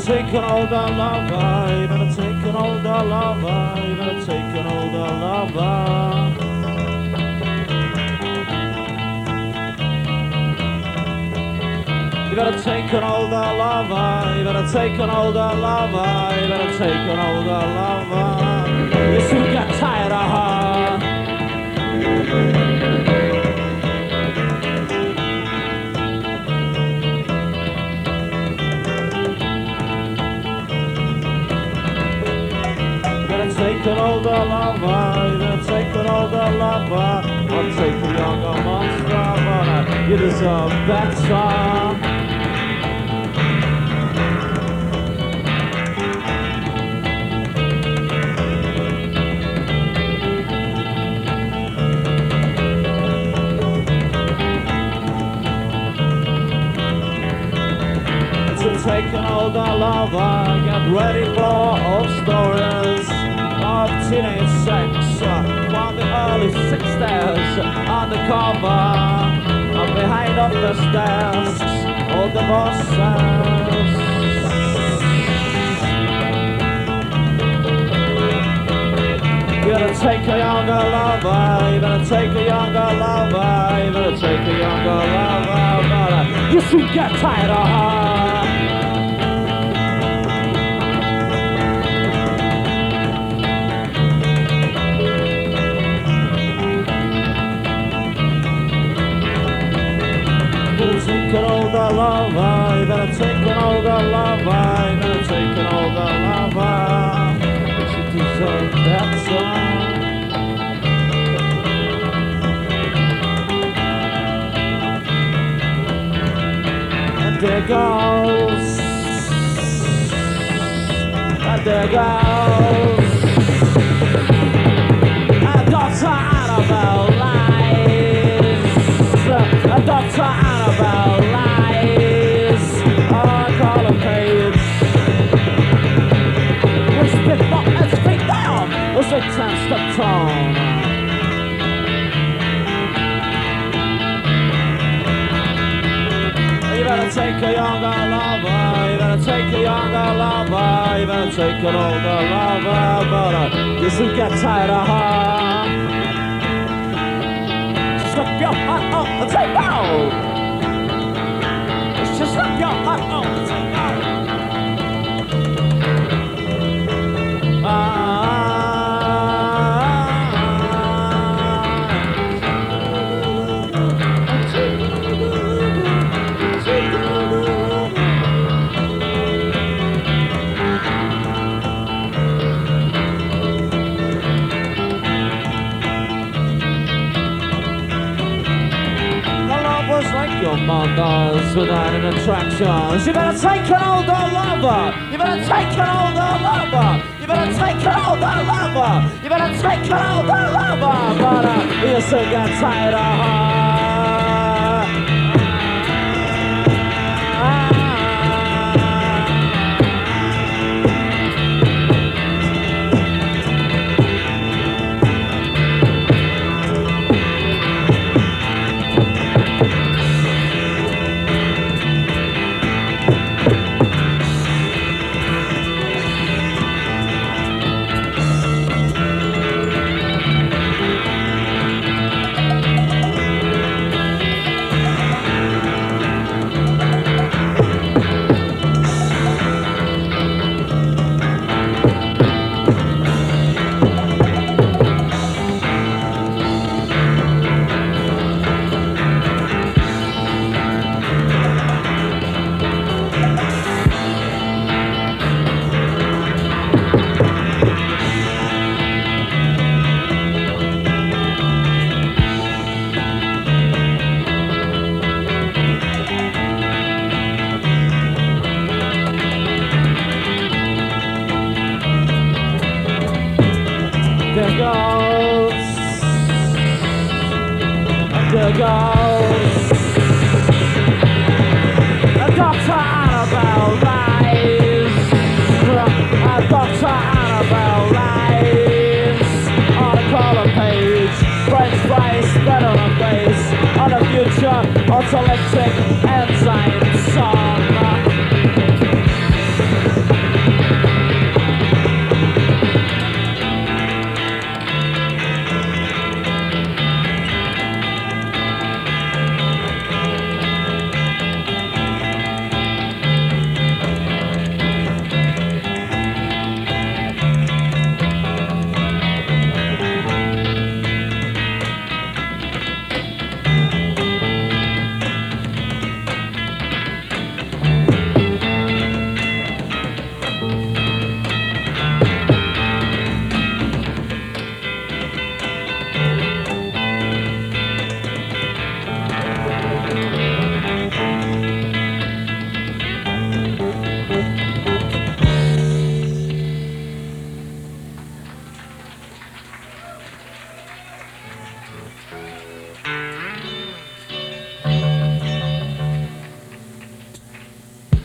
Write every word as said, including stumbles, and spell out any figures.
take an older lover, you better take an older lover, you better take an older lover. You better take an older lover, you better take an older lover, you better take an older lover. You soon get tired of her. Take an older lover, you better take an older lover, or take a younger monster, but you deserve better. To take an older lover, get ready for old stories of teenage sex from the early sixties, undercover, and behind of the stairs, all the bosses. You better take a younger lover, you better take a younger lover, you better take a younger lover, but uh, you soon get tired of her. Take an older lover, you better take an older lover, you better take an older lover. She deserves that song. And there goes, and there goes, and Doctor Annabelle lies, and Doctor Annabelle lies on column page. We spit up and speak down was a ten-step tone. You better take a younger lover, you better take a younger lover, you better take an older lover, but uh, you soon get tired of her. Stop your heart on the table. Just stop your heart on the table. Ah, your mother's without an attraction. You better take an older lover. You better take an older lover. You better take an older lover. You better take an older lover. But uh, you soon get tired of her. There goes, there goes, Doctor Annabelle lies, Doctor Annabelle lies, on a column page, French fries, better than base, on the future, autolytic enzyme song.